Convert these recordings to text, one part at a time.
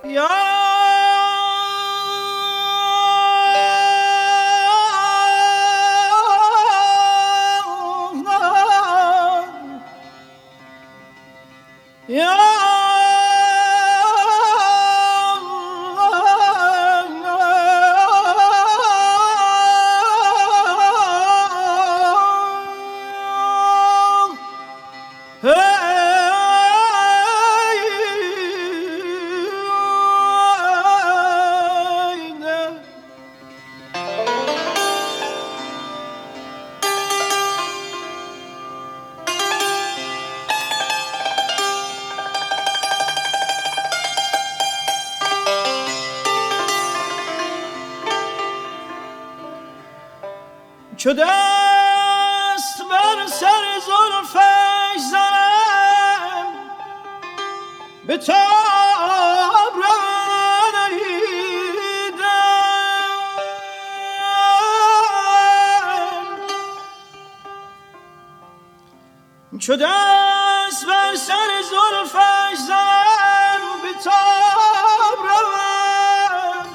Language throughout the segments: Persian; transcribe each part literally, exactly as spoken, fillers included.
چو دست بر سر زلفش زنم به تاب رانیدم، چو دست بر سر زلفش زنم به تاب روم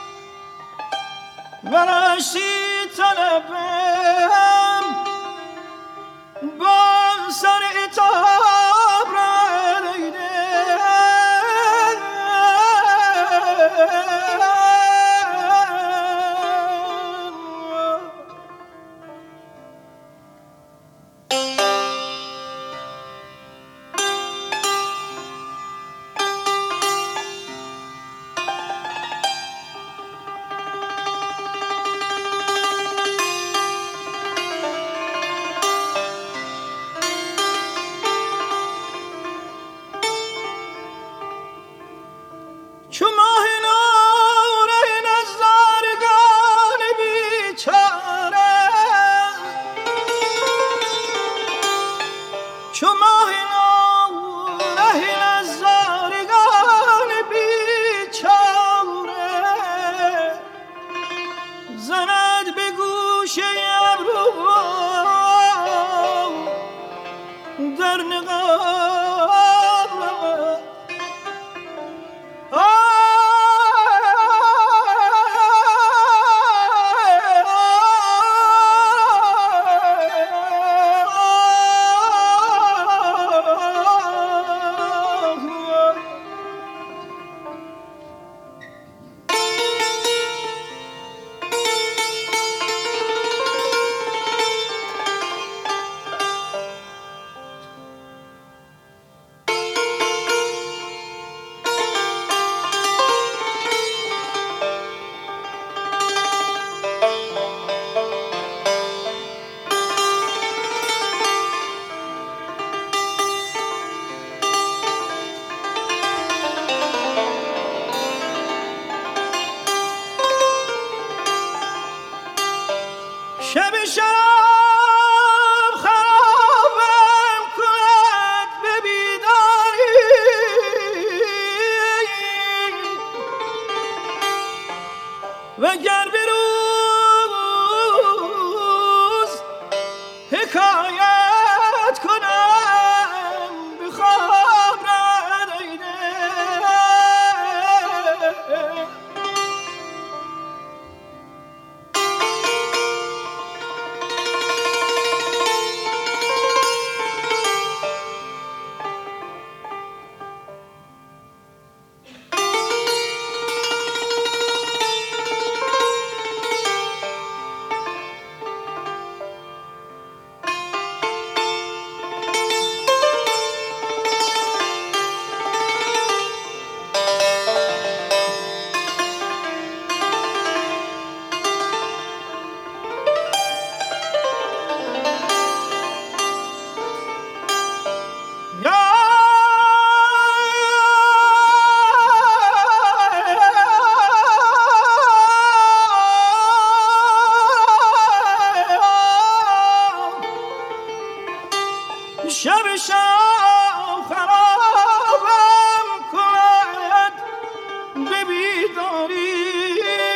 ورشتی طلبم با سر اتاب چو ماه نور نزارگان بیچاره، چو ماه نور نزارگان بیچاره زند به گوشه ابرو در نقاب رود. شب شب خرابم کند به بیداری وگر به روز حکایت کنم به خواب ندیده. شب شب خرابم کند به بیداری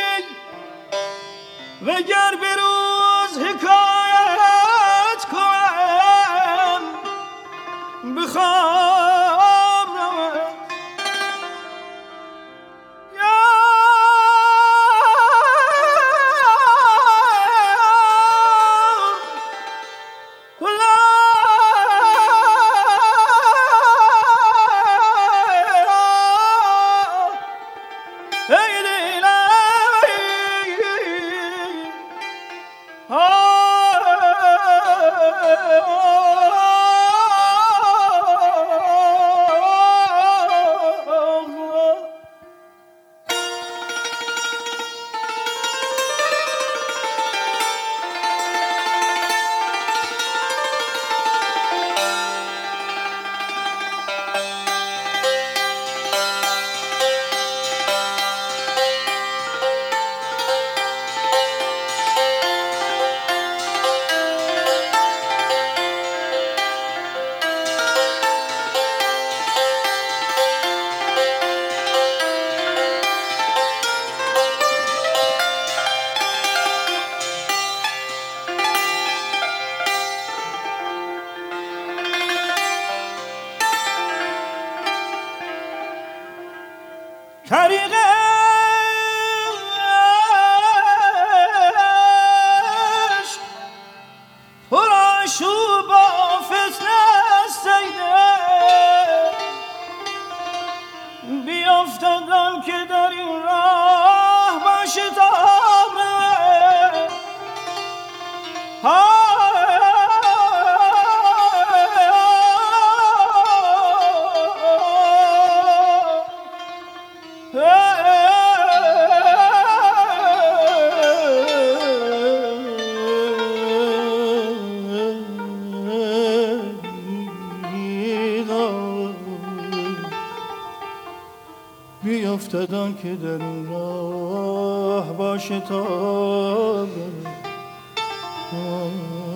وگر به روز حکایت کنم به خواب رود. طریقش پر آشوب و فتنه سیده بیافتدم که در این راه باشه تا بیافتدان که در این راه باشه تا